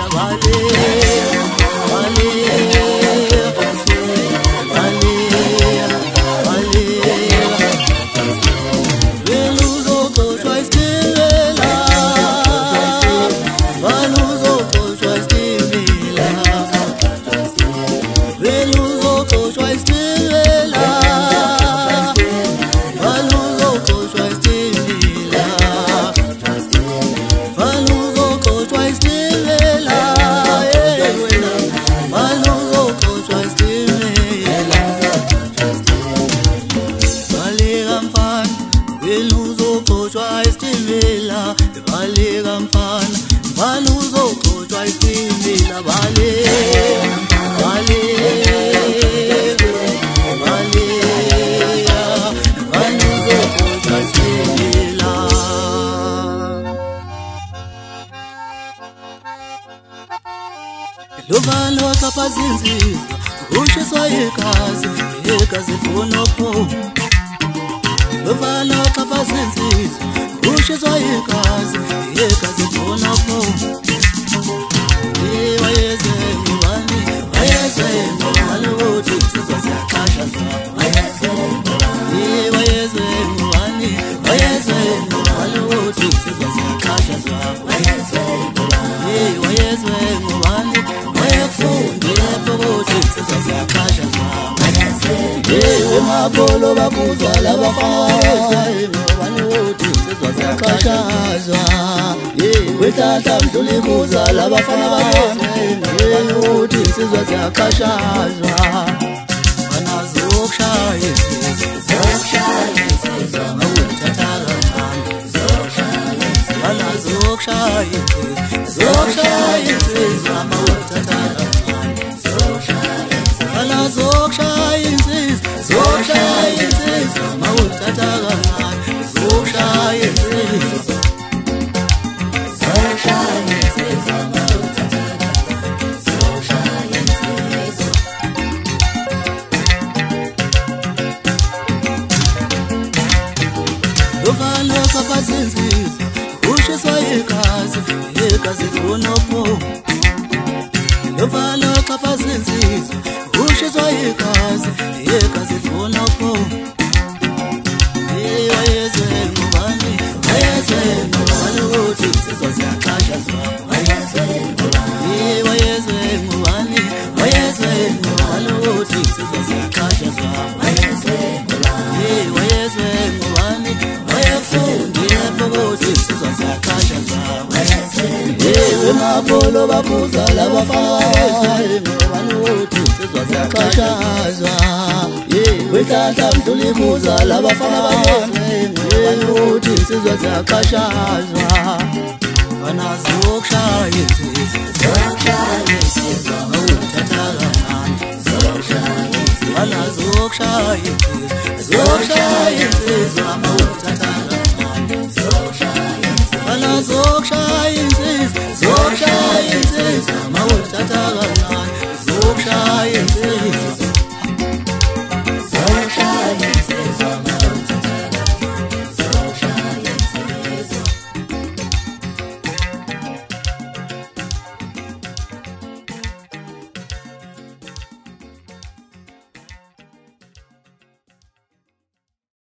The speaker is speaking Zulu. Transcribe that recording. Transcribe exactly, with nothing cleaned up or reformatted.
Lovalo kapazinzi ushiswa igazi igazi funa pho Lovalo kapazinzi ushiswa igazi igazi funa pho Wayeze ngwani wayeze ngwani uthi sizwa siyaqasha wayeze ngwani wayeze ngwani wayeze ngwani uthi sizwa siyaqasha wayeze ngwani wayeze ngwani Yewe mabolo bakuzwa labafana Wanothi sizwa siyaqashazwa Yewe tata mduli kuzwa labafana Wanothi sizwa siyaqashazwa Wanazokushaya insizwa Zokushaya insizwa Mawuthathala mani Zokushaya insizwa Wanazokushaya insizwa Zokushaya insizwa Mawuthathala mani Zokushaya insizwa Zokushaya insizwa Zokushaya insizwa Mawuthathala mani Zokushaya insizwa Zokushaya insizwa Mawuthathala mani Zokushaya insizwa Lovalo kapazinzizwa ushiswa igazi igazi funa pho Lovalo kapazinzizwa ushiswa igazi igazi funa pho Wayeze ngubani wayeze ngubani uthi sizwa siyaqashazwa wayeze ngubani wayeze ngubani wayeze ngubani uthi sizwa siyaqashazwa wayeze ngubani wayeze ngubani wayefundile uthi sizwa siyaqashazwa Yewe mabolo bakuzwa labafana ngubani uthi sizwa siyaqashazwa Yewe tata mduli kuzwa labafana ngubani uthi sizwa siyaqashazwa Wanazokushaya insizwa